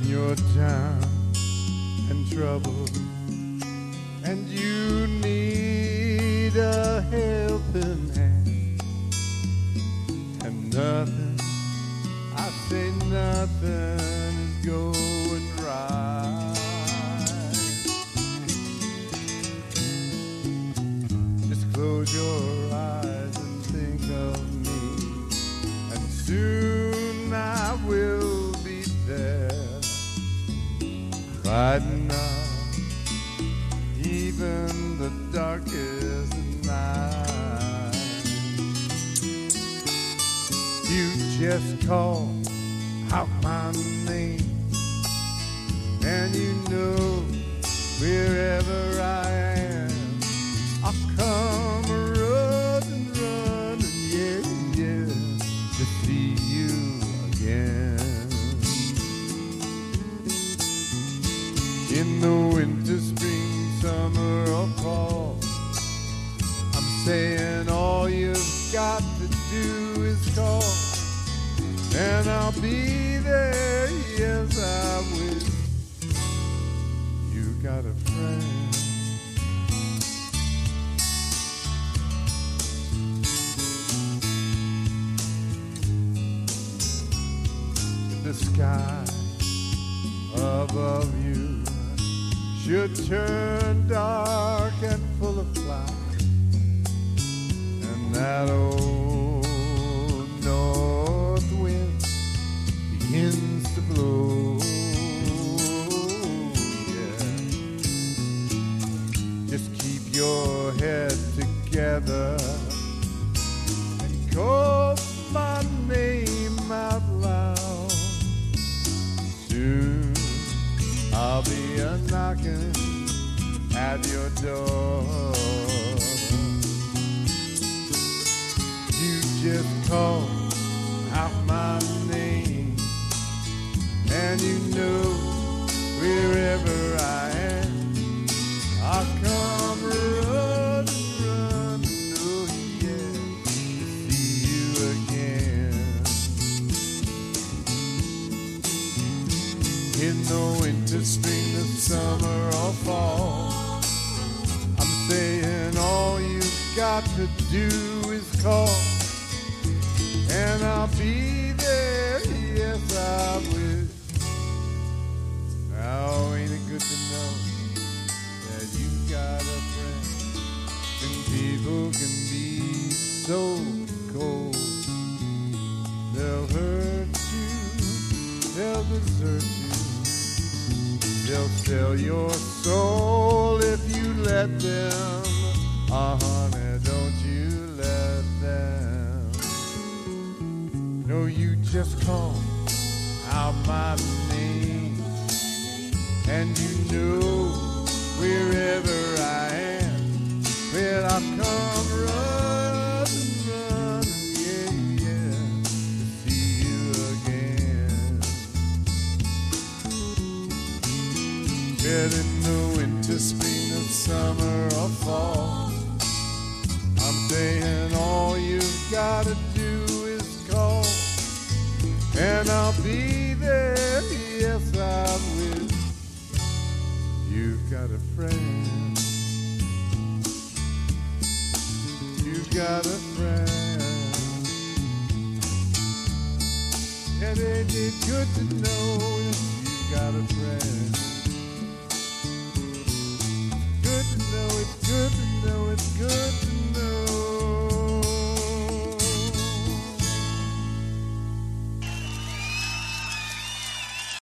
you're down and troubled and you need a helping hand, and nothing, I say nothing is going right. Just close your eyes and think of me, and soon I will be there, lighting up even the darkest night. You just call out my name, and you know wherever I am, I'll come running, running, yeah, yeah, to see you again. In the winter, spring, summer, or fall, I'm saying all you've got to do is call, and I'll be there, yes I will. You got a friend. In the sky above you should turn dark and full of clouds, and that old north wind begins to blow. Yeah. Just keep your head together and call my name out loud. Soon I'll be a-knocking at your door. You just call out my name, and you know wherever I am, I'll come running, running, oh yeah, to see you again. In the winter, spring, the summer, or fall, I'm saying all you've got to do is call, and I'll be there, yes I will. Now ain't it good to know that you got a friend, and people can be so cold. They'll hurt you, they'll desert you, they'll sell your soul if you let them. Honey, don't you let them. No, you just call out my name, and you know wherever I am, well, I'll come running, running, yeah, yeah, to see you again. Well, in the winter, spring, the summer, or fall, I'm saying all you've got to do is call, and I'll be there, yes I will. You've got a friend. You've got a friend. And ain't it good to know that you've got a friend.